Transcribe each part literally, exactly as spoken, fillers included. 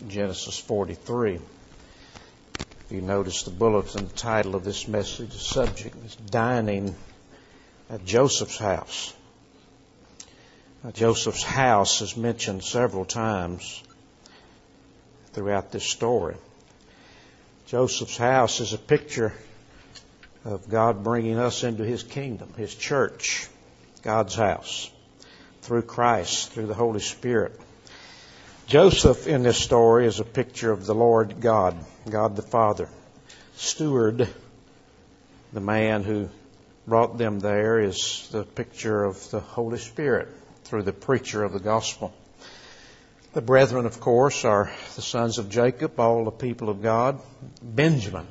Genesis forty-three. If you notice the bulletin, the title of this message, the subject is Dining at Joseph's House. Now, Joseph's house is mentioned several times throughout this story. Joseph's house is a picture of God bringing us into His kingdom, His church, God's house, through Christ, through the Holy Spirit. Joseph in this story is a picture of the Lord God, God the Father. Steward, the man who brought them there, is the picture of the Holy Spirit through the preacher of the gospel. The brethren, of course, are the sons of Jacob, all the people of God. Benjamin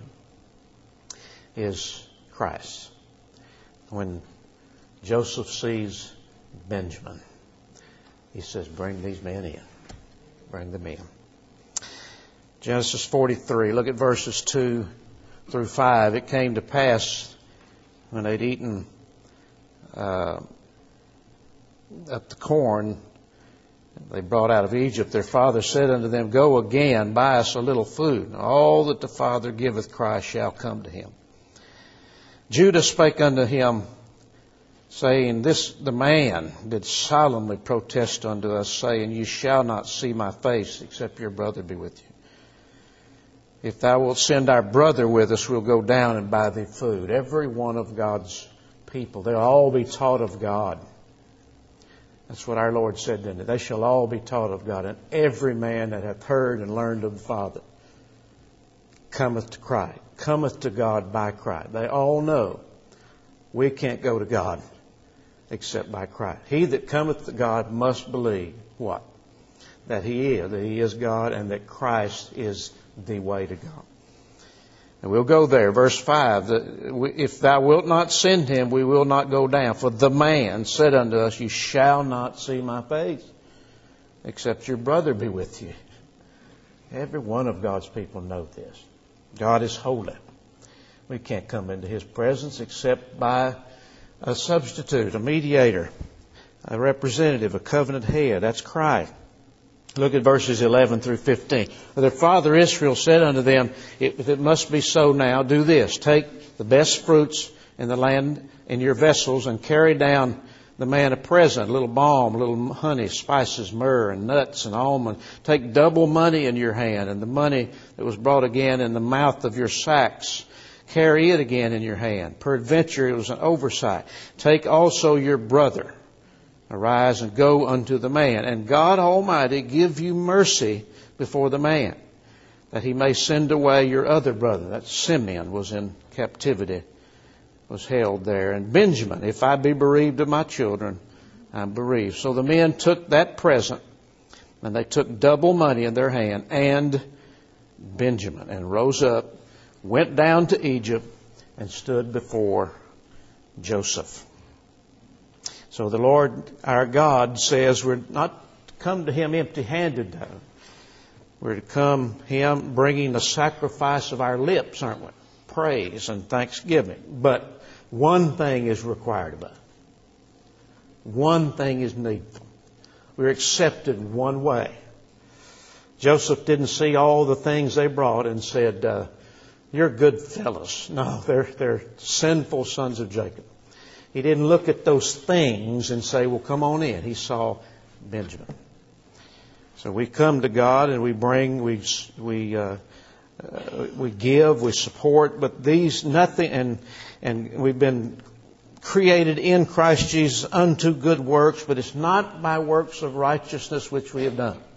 is Christ. When Joseph sees Benjamin, he says, bring these men in. Bring them in. Genesis forty-three, look at verses two through five. It came to pass when they'd eaten uh, up the corn they brought out of Egypt, their father said unto them, Go again, buy us a little food. All that the Father giveth Christ shall come to him. Judah spake unto him, saying, This the man did solemnly protest unto us, saying, You shall not see my face, except your brother be with you. If thou wilt send our brother with us, we'll go down and buy thee food. Every one of God's people, they'll all be taught of God. That's what our Lord said, didn't it? They shall all be taught of God. And every man that hath heard and learned of the Father cometh to Christ, cometh to God by Christ. They all know we can't go to God except by Christ. He that cometh to God must believe what? That He is, that He is God, and that Christ is the way to God. And we'll go there. Verse five, If thou wilt not send him, we will not go down. For the man said unto us, You shall not see my face, except your brother be with you. Every one of God's people know this. God is holy. We can't come into His presence except by a substitute, a mediator, a representative, a covenant head. That's Christ. Look at verses eleven through fifteen. Their father Israel said unto them, If it must be so now, do this. Take the best fruits in the land in your vessels and carry down the man a present, a little balm, a little honey, spices, myrrh, and nuts and almonds. Take double money in your hand, and the money that was brought again in the mouth of your sacks. Carry it again in your hand. Peradventure it was an oversight. Take also your brother. Arise and go unto the man, and God Almighty give you mercy before the man, that He may send away your other brother. That Simeon was in captivity, was held there. And Benjamin, if I be bereaved of my children, I'm bereaved. So the men took that present, and they took double money in their hand, and Benjamin, and rose up, went down to Egypt, and stood before Joseph. So the Lord, our God, says we're not to come to Him empty-handed, though. We're to come Him bringing the sacrifice of our lips, aren't we? Praise and thanksgiving. But one thing is required of us. One thing is needful. We're accepted one way. Joseph didn't see all the things they brought and said, uh, You're good fellows. No, they're, they're sinful sons of Jacob. He didn't look at those things and say, well, come on in. He saw Benjamin. So we come to God and we bring, we we uh, uh, we give, we support, but these nothing, and and we've been created in Christ Jesus unto good works, but it's not by works of righteousness which we have done.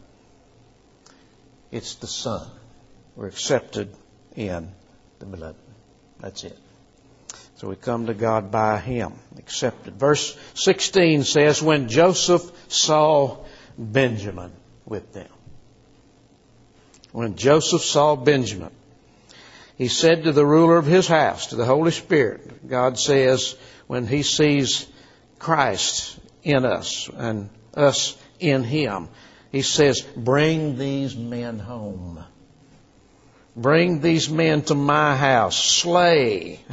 It's the Son. We're accepted in the Beloved. That's it. So we come to God by Him, accepted. Verse sixteen says, When Joseph saw Benjamin with them. When Joseph saw Benjamin, he said to the ruler of his house, to the Holy Spirit, God says, when He sees Christ in us and us in Him, He says, Bring these men home. Bring these men to my house. Slay.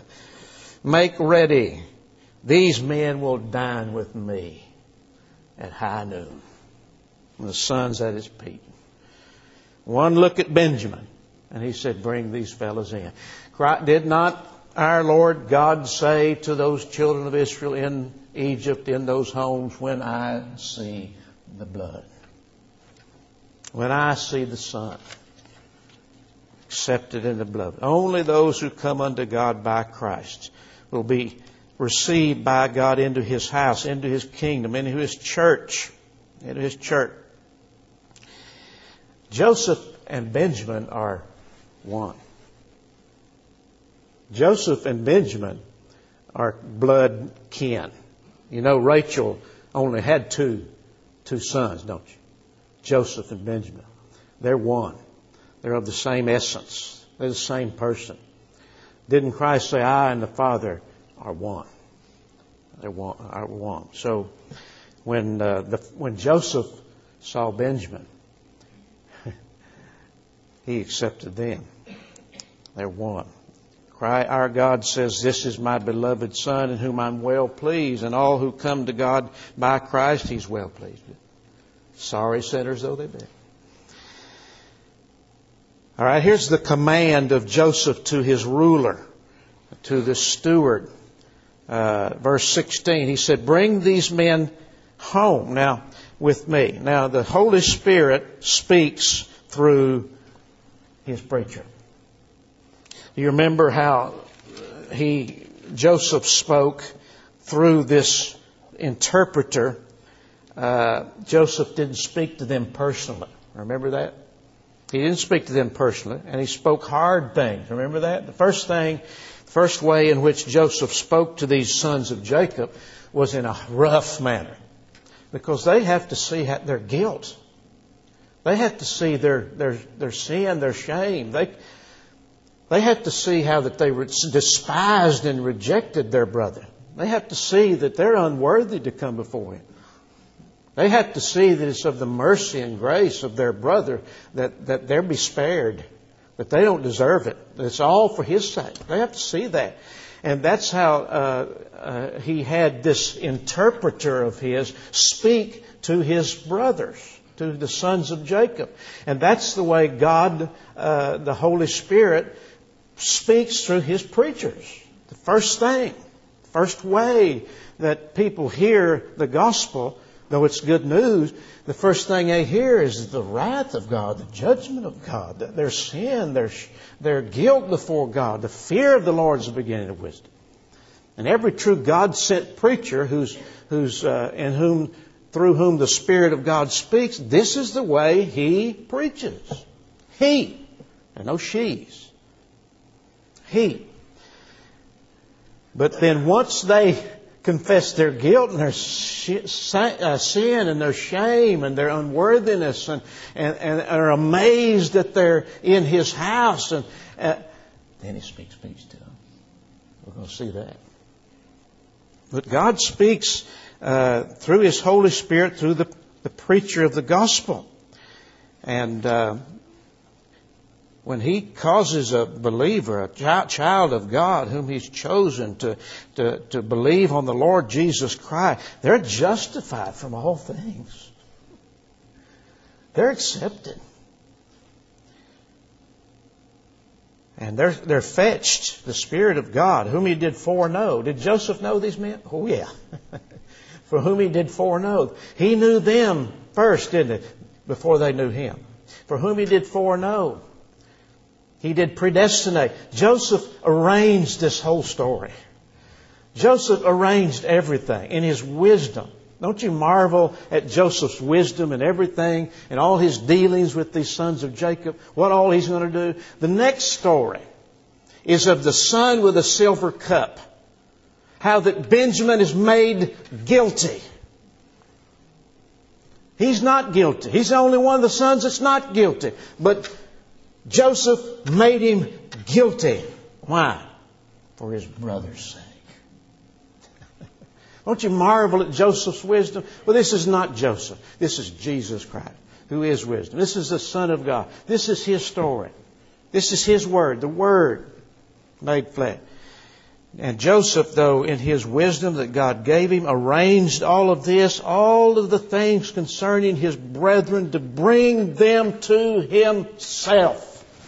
Make ready. These men will dine with me at high noon, when the sun's at its peak. one look at Benjamin, and he said, bring these fellas in. Did not our Lord God say to those children of Israel in Egypt, in those homes, when I see the blood, when I see the Son accepted in the blood, only those who come unto God by Christ will be received by God into His house, into His kingdom, into His church, into His church. Joseph and Benjamin are one. Joseph and Benjamin are blood kin. You know, Rachel only had two, two sons, don't you? Joseph and Benjamin. They're one. They're of the same essence. They're the same person. Didn't Christ say, I and the Father are one? They're one. Are one. So when uh, the, when Joseph saw Benjamin, he accepted them. They're one. Cry, our God says, this is my beloved Son in whom I'm well pleased, and all who come to God by Christ, He's well pleased with. Sorry sinners though they be. All right, here's the command of Joseph to his ruler, to the steward. Uh, verse sixteen, he said, bring these men home now with me. Now the Holy Spirit speaks through His preacher. Do you remember how he, Joseph spoke through this interpreter? Uh, Joseph didn't speak to them personally. Remember that? He didn't speak to them personally, and he spoke hard things. Remember that? The first thing, the first way in which Joseph spoke to these sons of Jacob was in a rough manner, because they have to see their guilt. They have to see their their their sin, their shame. They they have to see how that they despised and rejected their brother. They have to see that they're unworthy to come before him. They have to see that it's of the mercy and grace of their brother that, that they'll be spared, that they don't deserve it, that it's all for his sake. They have to see that. And that's how uh, uh, he had this interpreter of his speak to his brothers, to the sons of Jacob. And that's the way God, uh, the Holy Spirit, speaks through His preachers. The first thing, first way that people hear the gospel, though it's good news, the first thing they hear is the wrath of God, the judgment of God, their sin, their their guilt before God. The fear of the Lord is the beginning of wisdom. And every true God-sent preacher who's who's uh, in whom through whom the Spirit of God speaks, this is the way he preaches. He, and no she's. He. But then once they confess their guilt and their sin and their shame and their unworthiness, and, and, and are amazed that they're in His house, and uh, then He speaks peace to them. We're going to see that. But God speaks uh, through His Holy Spirit, through the, the preacher of the gospel. And uh, when He causes a believer, a child of God whom He's chosen to, to, to believe on the Lord Jesus Christ, they're justified from all things. They're accepted. And they're, they're fetched, the Spirit of God, whom He did foreknow. Did Joseph know these men? Oh, yeah. For whom He did foreknow. He knew them first, didn't He? Before they knew Him. For whom He did foreknow. He did predestinate. Joseph arranged this whole story. Joseph arranged everything in his wisdom. Don't you marvel at Joseph's wisdom and everything and all his dealings with these sons of Jacob? What all he's going to do? The next story is of the son with a silver cup. How that Benjamin is made guilty. He's not guilty. He's the only one of the sons that's not guilty. But Joseph made him guilty. Why? For his brother's sake. Don't you marvel at Joseph's wisdom? Well, this is not Joseph. This is Jesus Christ, who is wisdom. This is the Son of God. This is His story. This is His Word, the Word made flesh. And Joseph, though, in his wisdom that God gave him, arranged all of this, all of the things concerning his brethren, to bring them to himself.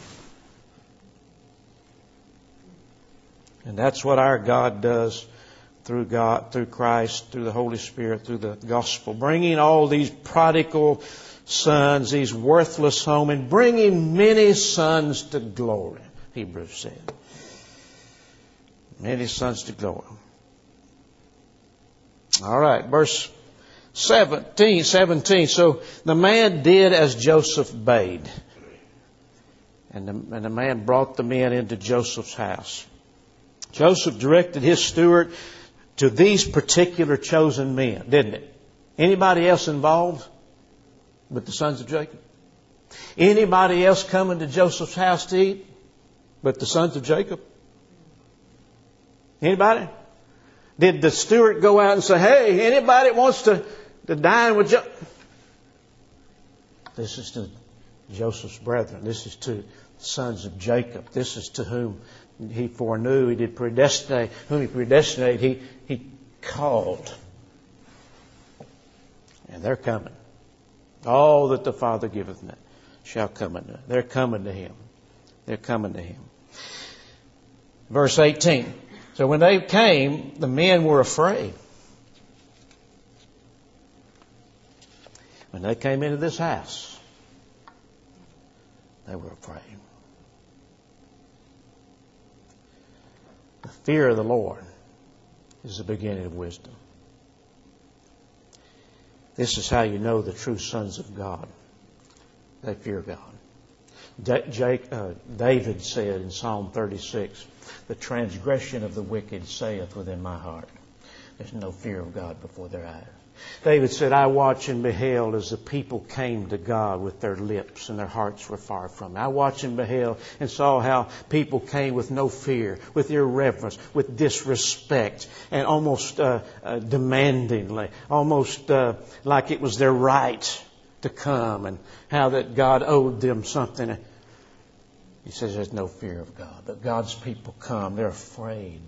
And that's what our God does through God, through Christ, through the Holy Spirit, through the gospel. Bringing all these prodigal sons, these worthless home, and bringing many sons to glory, Hebrews said. Many sons to glory. All right, verse seventeen, seventeen. So the man did as Joseph bade. And the, and the man brought the men into Joseph's house. Joseph directed his steward to these particular chosen men, didn't it? Anybody else involved with the sons of Jacob? Anybody else coming to Joseph's house to eat but the sons of Jacob? Anybody? Did the steward go out and say, hey, anybody wants to, to dine with Joseph? This is to Joseph's brethren. This is to the sons of Jacob. This is to whom he foreknew, he did predestinate, whom he predestinated, he, he called. And they're coming. All that the Father giveth me shall come unto him. They're coming to him. They're coming to him. Verse eighteen. So when they came, the men were afraid. When they came into this house, they were afraid. The fear of the Lord is the beginning of wisdom. This is how you know the true sons of God. They fear God. Da- Jake, uh, David said in Psalm thirty-six, the transgression of the wicked saith within my heart, there's no fear of God before their eyes. David said, I watched and beheld as the people came to God with their lips and their hearts were far from him. I watched and beheld and saw how people came with no fear, with irreverence, with disrespect, and almost uh, uh, demandingly, almost uh, like it was their right to come, and how that God owed them something. He says there's no fear of God. But God's people come. They're afraid.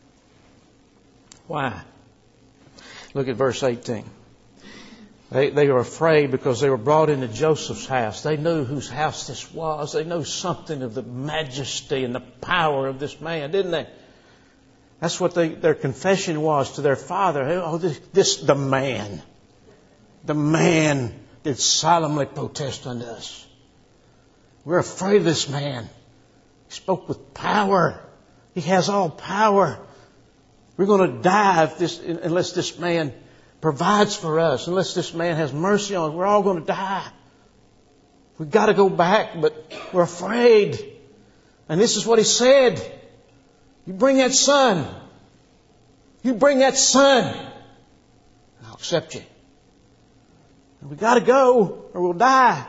Why? Look at verse eighteen. They, they were afraid because they were brought into Joseph's house. They knew whose house this was. They knew something of the majesty and the power of this man, didn't they? That's what they, their confession was to their father. Oh, this, this the man. The man did solemnly protest unto us. We're afraid of this man. He spoke with power. He has all power. We're going to die if this, unless this man provides for us, unless this man has mercy on us. We're all going to die. We've got to go back, but we're afraid. And this is what he said. You bring that son. You bring that son. And I'll accept you. And we've got to go or we'll die.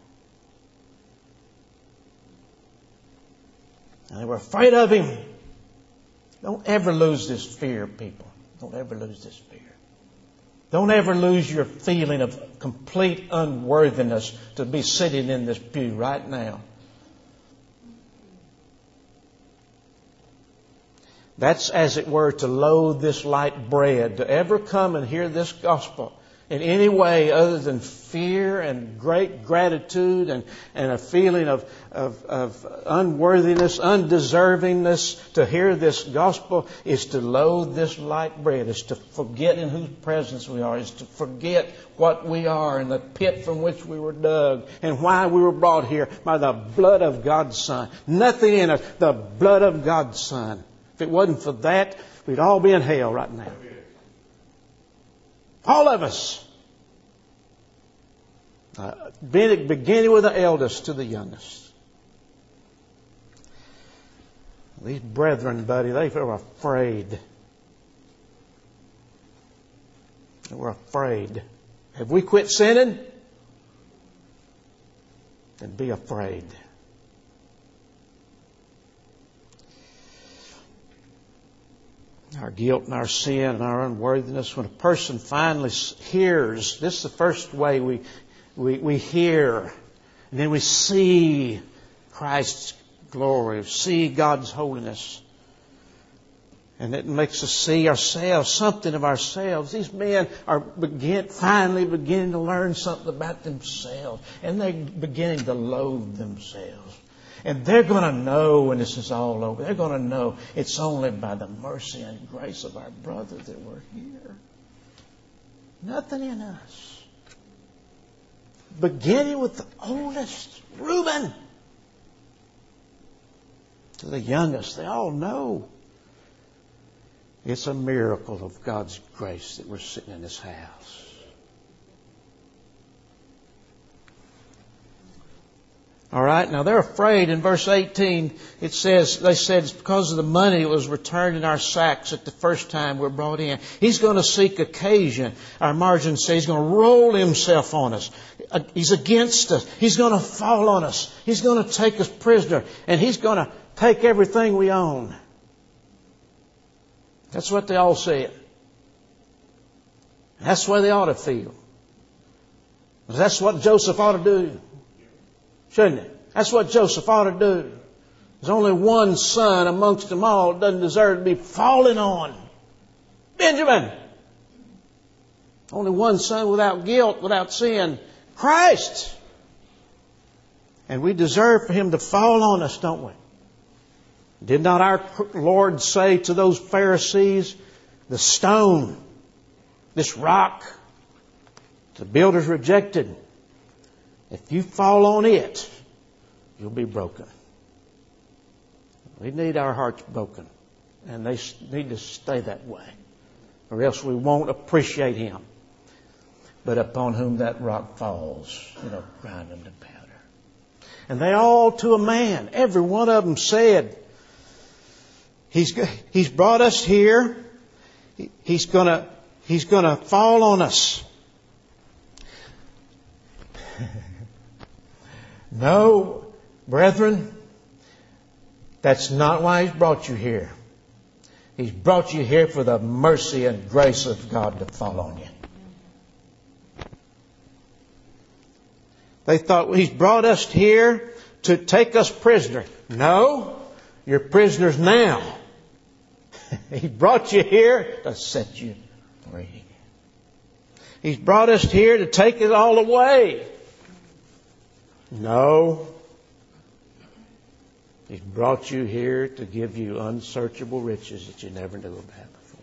And they were afraid of him. Don't ever lose this fear, people. Don't ever lose this fear. Don't ever lose your feeling of complete unworthiness to be sitting in this pew right now. That's, as it were, to loathe this light bread. To ever come and hear this gospel in any way other than fear and great gratitude and, and a feeling of, of, of unworthiness, undeservingness, to hear this gospel is to loathe this light bread, is to forget in whose presence we are, is to forget what we are and the pit from which we were dug and why we were brought here by the blood of God's Son. Nothing in us, the blood of God's Son. If it wasn't for that, we'd all be in hell right now. All of us. Uh, beginning with the eldest to the youngest. These brethren, buddy, they were afraid. They were afraid. Have we quit sinning? Then be afraid. Our guilt and our sin and our unworthiness. When a person finally hears, this is the first way we, we, we hear. And then we see Christ's glory, see God's holiness. And it makes us see ourselves, something of ourselves. These men are begin, finally beginning to learn something about themselves. And they're beginning to loathe themselves. And they're going to know when this is all over. They're going to know it's only by the mercy and grace of our brother that we're here. Nothing in us. Beginning with the oldest, Reuben, to the youngest, they all know. It's a miracle of God's grace that we're sitting in this house. All right, now they're afraid. In verse eighteen, it says, they said it's because of the money that was returned in our sacks at the first time we're brought in. He's going to seek occasion. Our margin says he's going to roll himself on us. He's against us. He's going to fall on us. He's going to take us prisoner. And he's going to take everything we own. That's what they all said. That's the way they ought to feel. That's what Joseph ought to do. Shouldn't it? That's what Joseph ought to do. There's only one son amongst them all that doesn't deserve to be fallen on. Benjamin. Only one son without guilt, without sin. Christ. And we deserve for him to fall on us, don't we? Did not our Lord say to those Pharisees, the stone, this rock, the builders rejected, if you fall on it, you'll be broken. We need our hearts broken. And they need to stay that way. Or else we won't appreciate him. But upon whom that rock falls, it'll grind them to powder. And they all to a man, every one of them said, He's, he's brought us here. He's gonna, he's gonna fall on us. No, brethren, that's not why he's brought you here. He's brought you here for the mercy and grace of God to fall on you. They thought he's brought us here to take us prisoner. No, you're prisoners now. He brought you here to set you free. He's brought us here to take it all away. No. He's brought you here to give you unsearchable riches that you never knew about before.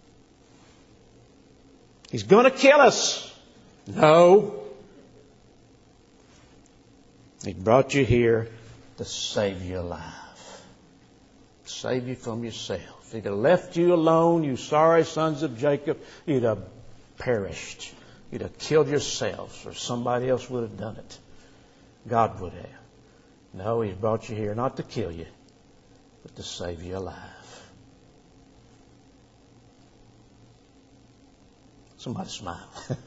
He's going to kill us. No. He brought you here to save you alive. Save you from yourself. If he'd have left you alone, you sorry sons of Jacob, you'd have perished. You'd have killed yourselves, or somebody else would have done it. God would have. No, he's brought you here not to kill you, but to save you alive. Somebody smile.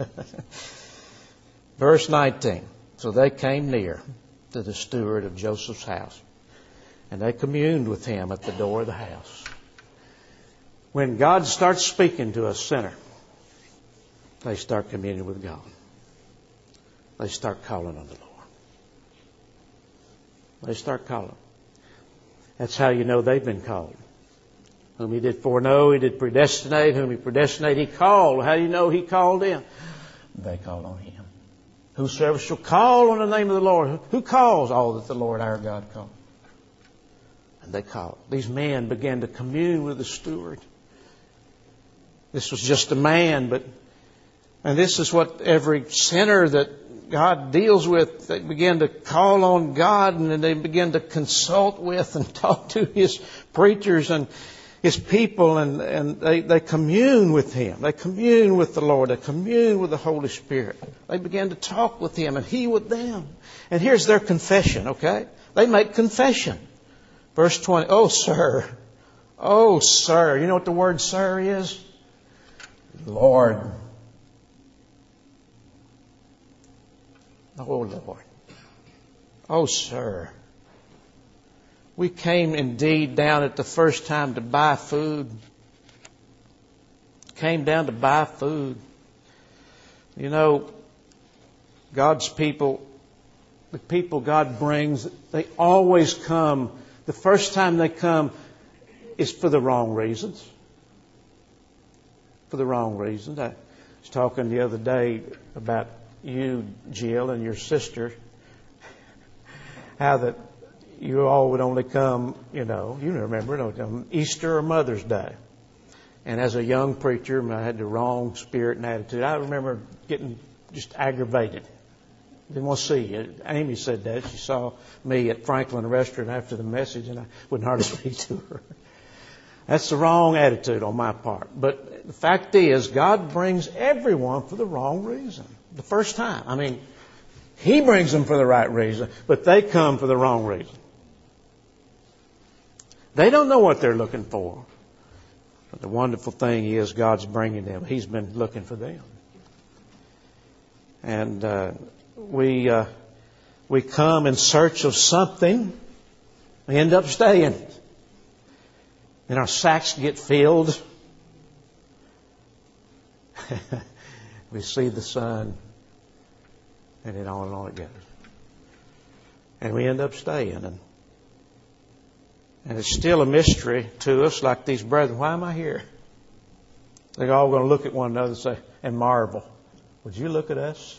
Verse nineteen. So they came near to the steward of Joseph's house, and they communed with him at the door of the house. When God starts speaking to a sinner, they start communing with God. They start calling on the Lord. They start calling. That's how you know they've been called. Whom he did foreknow, he did predestinate. Whom he predestinated, he called. How do you know he called them? They called on him. Whosoever shall call on the name of the Lord. Who calls? All that the Lord our God called. And they called. These men began to commune with the steward. This was just a man, but, and this is what every sinner that God deals with, they begin to call on God, and then they begin to consult with and talk to His preachers and His people, and, and they, they commune with Him. They commune with the Lord. They commune with the Holy Spirit. They begin to talk with Him and He with them. And here's their confession, okay? They make confession. Verse twenty, oh, sir. Oh, sir. You know what the word sir is? Lord. Oh, Lord. Oh, sir. We came indeed down at the first time to buy food. Came down to buy food. You know, God's people, the people God brings, they always come. The first time they come is for the wrong reasons. for the wrong reasons. I was talking the other day about you, Jill, and your sister, how that you all would only come, you know, you remember, on Easter or Mother's Day. And as a young preacher, I had the wrong spirit and attitude. I remember getting just aggravated. Didn't want to see you. Amy said that. She saw me at Franklin Restaurant after the message, and I wouldn't hardly speak to her. That's the wrong attitude on my part. But the fact is, God brings everyone for the wrong reason. The first time. I mean, He brings them for the right reason, but they come for the wrong reason. They don't know what they're looking for. But the wonderful thing is God's bringing them. He's been looking for them. And uh, we uh, we come in search of something. We end up staying. And our sacks get filled. We see the sun. And then on and on it goes. And we end up staying. And And it's still a mystery to us, like these brethren. Why am I here? They're all going to look at one another and say, and marvel. Would you look at us?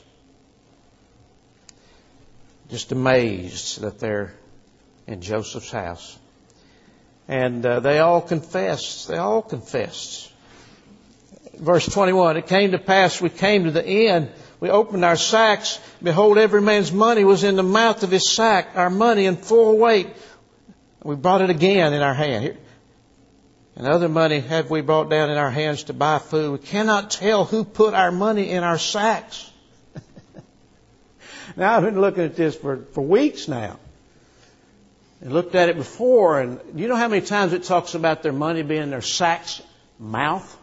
Just amazed that they're in Joseph's house. And uh, they all confessed. They all confessed. Verse twenty-one, it came to pass, we came to the end. We opened our sacks. Behold, every man's money was in the mouth of his sack, our money in full weight. We brought it again in our hand. Here. And other money have we brought down in our hands to buy food. We cannot tell who put our money in our sacks. Now, I've been looking at this for, for weeks now. I looked at it before, and do you know how many times it talks about their money being in their sack's mouth?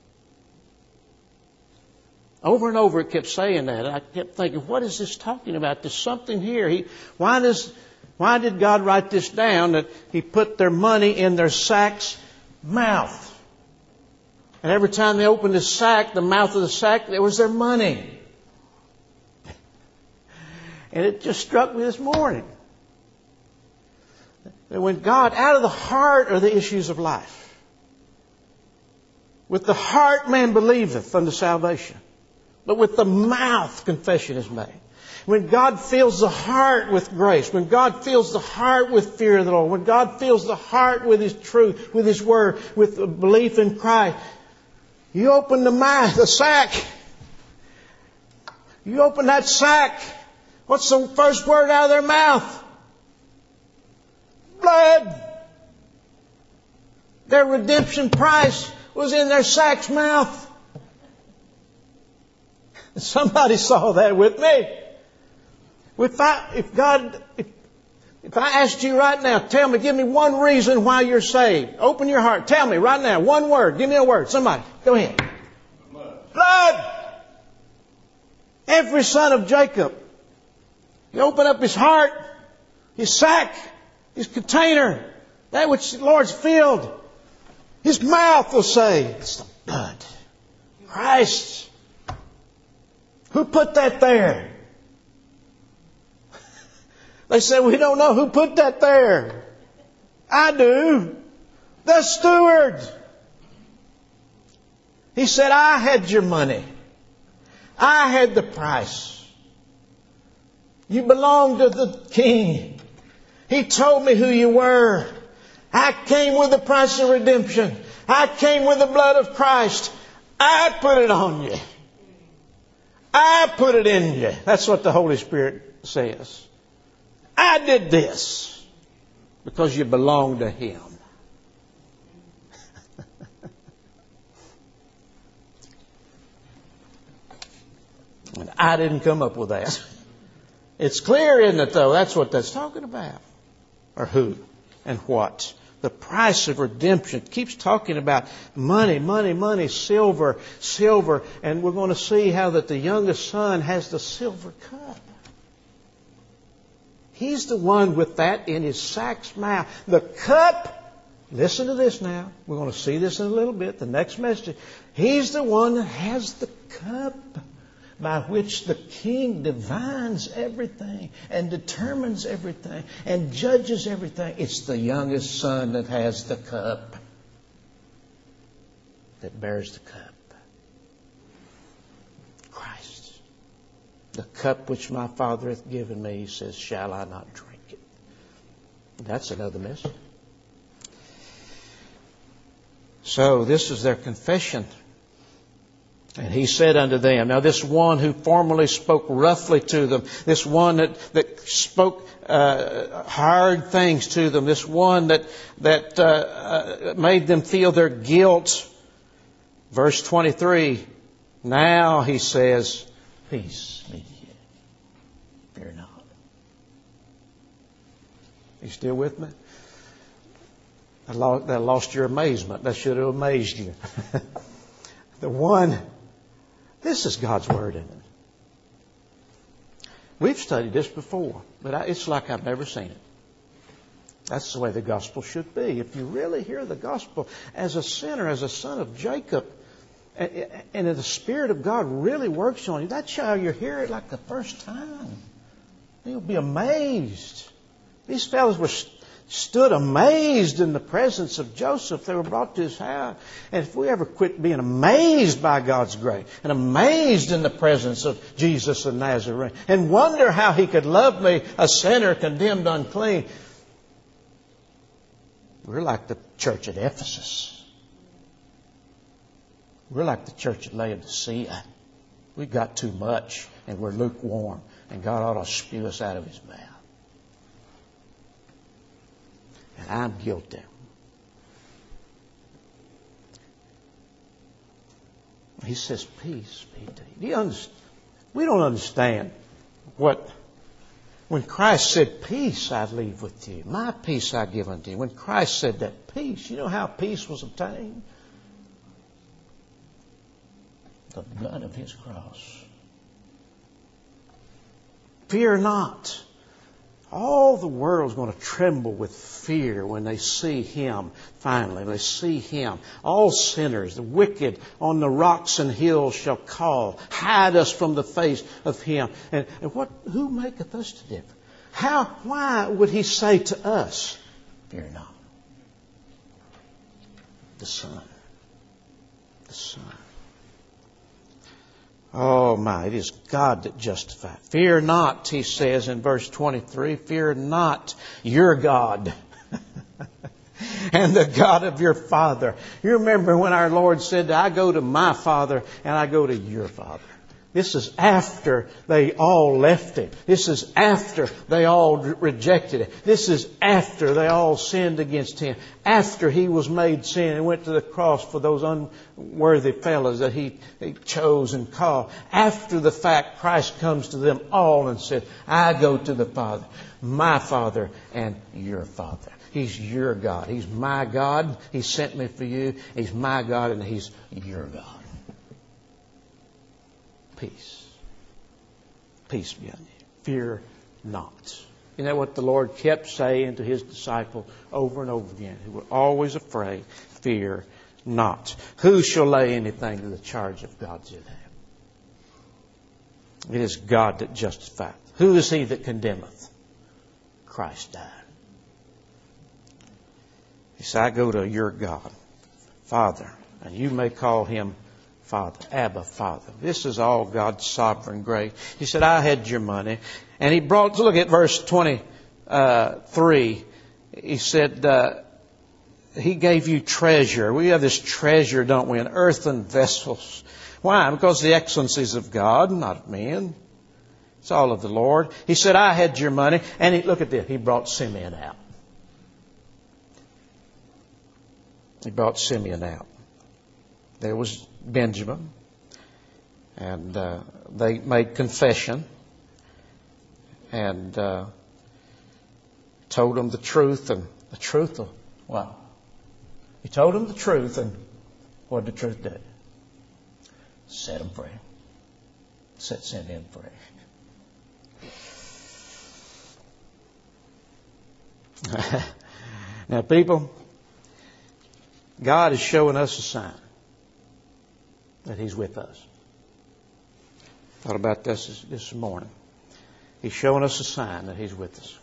Over and over it kept saying that. And I kept thinking, what is this talking about? There's something here. He, why does... Why did God write this down, that He put their money in their sack's mouth? And every time they opened the sack, the mouth of the sack, there was their money. And it just struck me this morning that when God, out of the heart are the issues of life. With the heart man believeth unto salvation, but with the mouth confession is made. When God fills the heart with grace, when God fills the heart with fear of the Lord, when God fills the heart with His truth, with His Word, with belief in Christ, you open the mouth, the sack. You open that sack. What's the first word out of their mouth? Blood. Their redemption price was in their sack's mouth. Somebody saw that with me. If I, if God, if, if I asked you right now, tell me, give me one reason why you're saved. Open your heart. Tell me right now, one word. Give me a word. Somebody, go ahead. Blood. Blood. Every son of Jacob. You open up his heart, his sack, his container, that which the Lord's filled. His mouth will say, it's the blood. Christ. Who put that there? They said, we don't know who put that there. I do. The steward. He said, I had your money. I had the price. You belong to the King. He told me who you were. I came with the price of redemption. I came with the blood of Christ. I put it on you. I put it in you. That's what the Holy Spirit says. I did this because you belong to Him. And I didn't come up with that. It's clear, isn't it, though? That's what that's talking about. Or who and what. The price of redemption. It keeps talking about money, money, money, silver, silver. And we're going to see how that the youngest son has the silver cup. He's the one with that in his sack's mouth. The cup, listen to this now. We're going to see this in a little bit. The next message. He's the one that has the cup by which the King divines everything and determines everything and judges everything. It's the youngest son that has the cup, that bears the cup. Christ. The cup which my Father hath given me, he says, shall I not drink it? That's another message. So this is their confession. And he said unto them, now this one who formerly spoke roughly to them, this one that, that spoke uh, hard things to them, this one that, that uh, uh, made them feel their guilt. Verse twenty-three, now he says, peace be to you. Fear not. You still with me? I lost, that lost your amazement. That should have amazed you. The one, this is God's Word in it. We've studied this before, but I, it's like I've never seen it. That's the way the gospel should be. If you really hear the gospel as a sinner, as a son of Jacob, and, and the Spirit of God really works on you, that's how you hear it like the first time. You'll be amazed. These fellows were st- stood amazed in the presence of Joseph. They were brought to his house. And if we ever quit being amazed by God's grace and amazed in the presence of Jesus of Nazareth and wonder how He could love me, a sinner condemned unclean, we're like the church at Ephesus. We're like the church at Laodicea. We got too much and we're lukewarm, and God ought to spew us out of His mouth. And I'm guilty. He says, peace be to you. Do you understand? We don't understand what, when Christ said, peace I leave with you, my peace I give unto you. When Christ said that peace, you know how peace was obtained? The blood of His cross. Fear not. All the world's going to tremble with fear when they see Him, finally. When they see Him. All sinners, the wicked on the rocks and hills shall call. Hide us from the face of Him. And, and what? Who maketh us to differ? How? Why would He say to us, fear not? The Son. The Son. Oh my, it is God that justifies. Fear not, He says in verse twenty-three, fear not your God and the God of your Father. You remember when our Lord said, I go to my Father and I go to your Father. This is after they all left Him. This is after they all rejected Him. This is after they all sinned against Him. After He was made sin and went to the cross for those unworthy fellows that He, he chose and called. After the fact, Christ comes to them all and said, I go to the Father, my Father and your Father. He's your God. He's my God. He sent me for you. He's my God and He's your God. Peace. Peace be unto you. Fear not. You know what the Lord kept saying to His disciples over and over again? Who were always afraid. Fear not. Who shall lay anything to the charge of God's hand? It is God that justifieth. Who is He that condemneth? Christ died. He said, I go to your God, Father, and you may call Him Father, Abba, Father. This is all God's sovereign grace. He said, I had your money. And He brought, look at verse twenty-three. He said, uh, He gave you treasure. We have this treasure, don't we, in earthen vessels. Why? Because the excellencies of God, not of men. It's all of the Lord. He said, I had your money. And he, look at this. He brought Simeon out. He brought Simeon out. There was Benjamin, and uh, they made confession and uh, told him the truth, and the truth of, wow. He told him the truth, and what did the truth do? Set him free. Set Simeon free. Now, people, God is showing us a sign that He's with us. Thought about this this morning. He's showing us a sign that He's with us.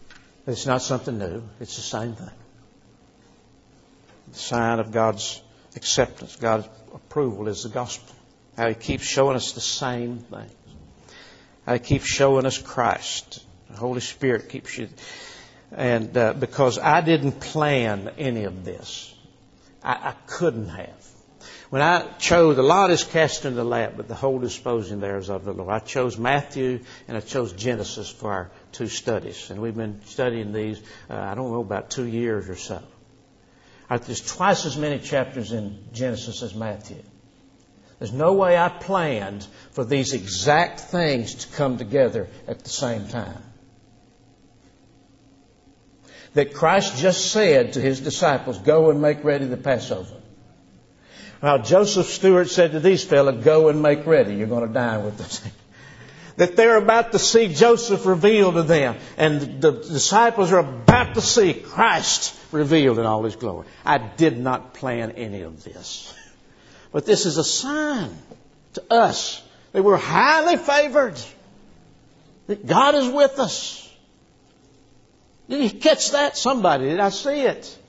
It's not something new. It's the same thing. The sign of God's acceptance, God's approval is the gospel. How He keeps showing us the same things. How He keeps showing us Christ. The Holy Spirit keeps you. And uh, because I didn't plan any of this. I, I couldn't have. When I chose, a lot is cast in the lap, but the whole disposing there is of the Lord. I chose Matthew and I chose Genesis for our two studies. And we've been studying these, uh, I don't know, about two years or so. Right, there's twice as many chapters in Genesis as Matthew. There's no way I planned for these exact things to come together at the same time. That Christ just said to His disciples, go and make ready the Passover. Now, Joseph Stewart said to these fellas, go and make ready. You're going to dine with us. That they're about to see Joseph revealed to them. And the disciples are about to see Christ revealed in all His glory. I did not plan any of this. But this is a sign to us that we're highly favored. That God is with us. Did you catch that? Somebody, did I see it?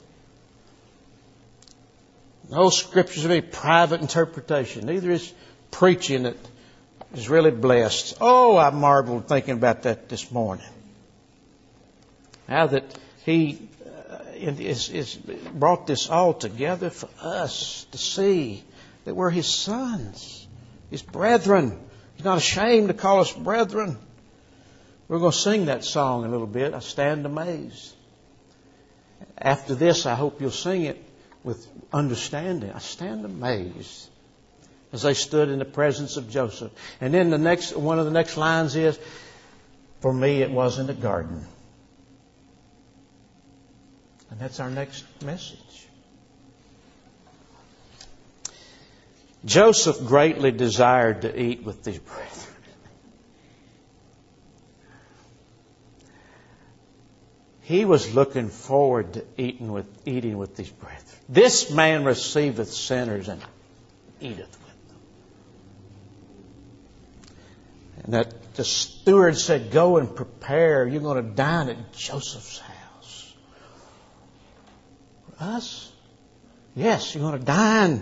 No Scripture's of any private interpretation. Neither is preaching that is really blessed. Oh, I marveled thinking about that this morning. How that He uh, is, is brought this all together for us to see that we're His sons, His brethren. He's not ashamed to call us brethren. We're going to sing that song in a little bit. I stand amazed. After this, I hope you'll sing it with understanding. I stand amazed as they stood in the presence of Joseph. And then the next, one of the next lines is, for me it was in the garden. And that's our next message. Joseph greatly desired to eat with these brethren. He was looking forward to eating with, eating with these brethren. This man receiveth sinners and eateth with them. And that the steward said, go and prepare. You're going to dine at Joseph's house. For us? Yes, you're going to dine.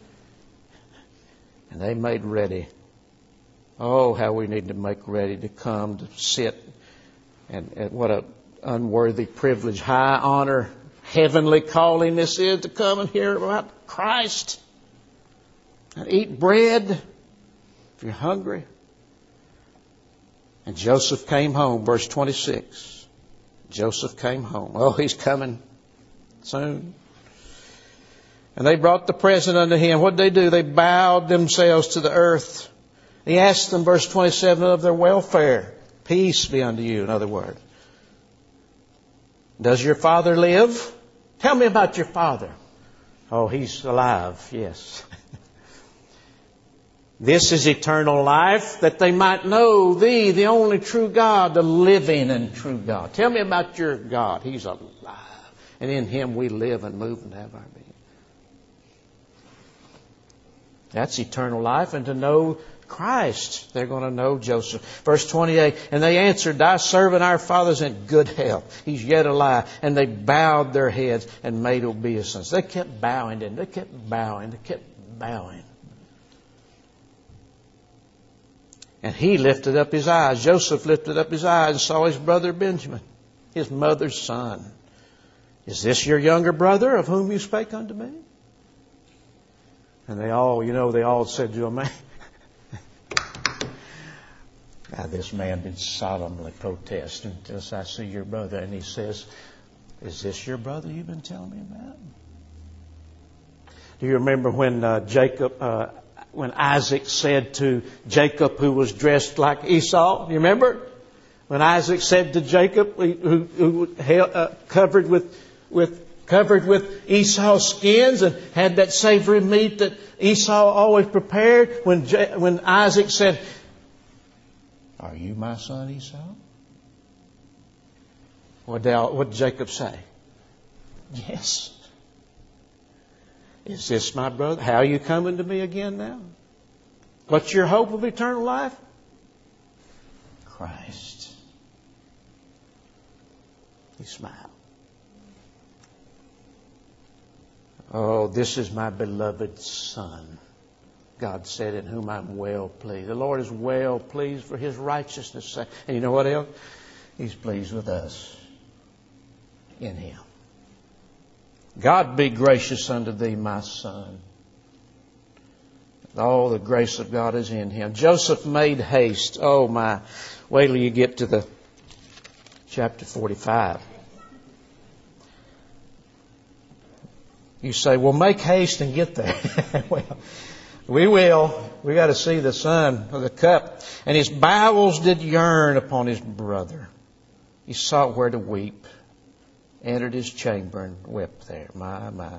And they made ready. Oh, how we need to make ready to come to sit. And, and what a unworthy privilege, high honor, heavenly calling this is to come and hear about Christ. And eat bread if you're hungry. And Joseph came home, verse twenty-six. Joseph came home. Oh, he's coming soon. And they brought the present unto him. What did they do? They bowed themselves to the earth. He asked them, verse twenty-seven, of their welfare. Peace be unto you, in other words. Does your father live? Tell me about your father. Oh, he's alive, yes. This is eternal life, that they might know Thee, the only true God, the living and true God. Tell me about your God. He's alive. And in Him we live and move and have our being. That's eternal life, and to know Christ. They're going to know Joseph. Verse twenty-eight, and they answered, Thy servant our father's in good health. He's yet alive. And they bowed their heads and made obeisance. They kept bowing, didn't they? They kept bowing. They kept bowing. And he lifted up his eyes. Joseph lifted up his eyes and saw his brother Benjamin, his mother's son. Is this your younger brother of whom you spake unto me? And they all, you know, they all said to him, now, this man did solemnly protest until I see your brother. And he says, is this your brother you've been telling me about? Do you remember when uh, Jacob, uh, when Isaac said to Jacob, who was dressed like Esau? Do you remember? When Isaac said to Jacob, who, who held, uh, covered with, with, covered with Esau's skins and had that savory meat that Esau always prepared. When, J- when Isaac said, are you my son Esau? What did, what did Jacob say? Yes. Is this my brother? How are you coming to me again now? What's your hope of eternal life? Christ. He smiled. Oh, this is my beloved Son. God said, in whom I'm well pleased. The Lord is well pleased for His righteousness' sake. And you know what else? He's pleased with us in Him. God be gracious unto thee, my son. All the grace of God is in him. Joseph made haste. Oh my. Wait till you get to the chapter forty-five. You say, well, make haste and get there. Well, we will. We got to see the son of the cup. And his bowels did yearn upon his brother. He sought where to weep. Entered his chamber and wept there. My, my.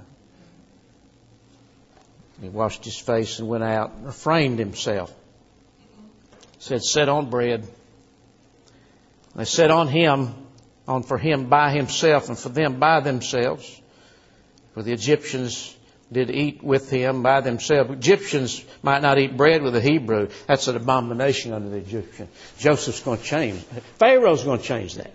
He washed his face and went out and refrained himself. Said, set on bread. They set on him, on for him by himself and for them by themselves. For the Egyptians did eat with him by themselves. Egyptians might not eat bread with a Hebrew. That's an abomination under the Egyptian. Joseph's going to change. Pharaoh's going to change that.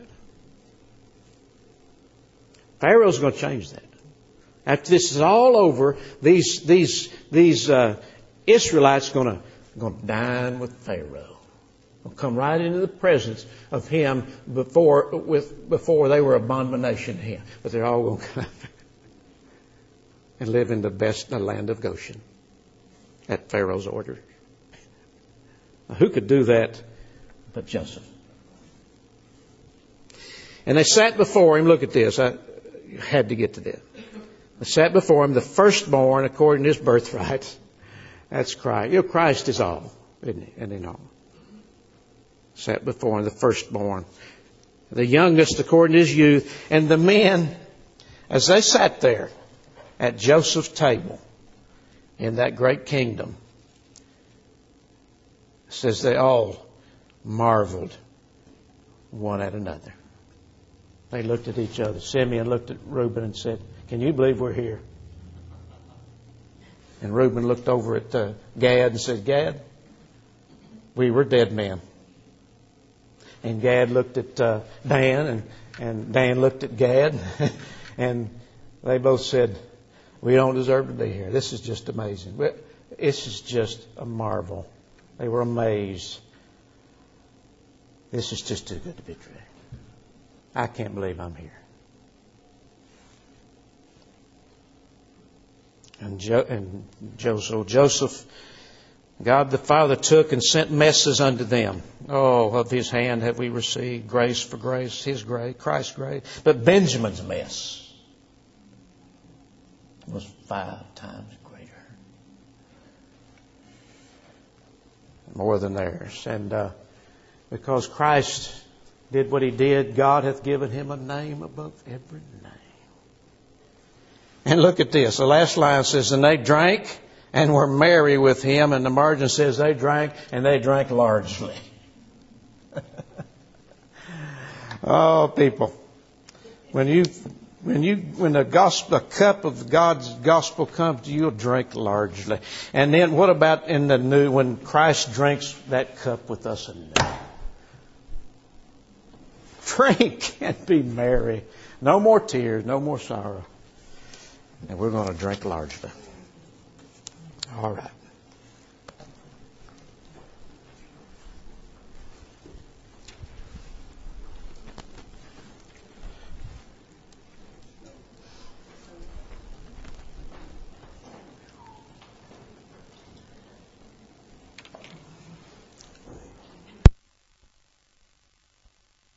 Pharaoh's going to change that. After this is all over, these these these uh, Israelites are going to going to dine with Pharaoh. They'll come right into the presence of him before with before they were abomination to him. But they're all going to come and live in the best the land of Goshen at Pharaoh's order. Now, who could do that but Joseph? And they sat before him. Look at this. I had to get to this. They sat before him the firstborn according to his birthright. That's Christ. You know, Christ is all, isn't he? Isn't he all? Sat before him the firstborn. The youngest according to his youth. And the men, as they sat there at Joseph's table in that great kingdom, it says they all marveled one at another. They looked at each other. Simeon looked at Reuben and said, can you believe we're here? And Reuben looked over at uh, Gad and said, Gad, we were dead men. And Gad looked at uh, Dan, and, and Dan looked at Gad. And they both said, we don't deserve to be here. This is just amazing. This is just a marvel. They were amazed. This is just too good to be true. I can't believe I'm here. And, jo- and Joseph, Joseph, God the Father took and sent messes unto them. Oh, of his hand have we received grace for grace, his grace, Christ's grace. But Benjamin's mess was five times greater. More than theirs. And uh, because Christ did what he did, God hath given him a name above every name. And look at this. The last line says, and they drank and were merry with him. And the margin says they drank and they drank largely. Oh, people. When you, when you, when the gospel, a cup of God's gospel comes to you, you'll drink largely. And then what about in the new, when Christ drinks that cup with us anew? Drink and be merry. No more tears, no more sorrow. And we're going to drink largely. All right.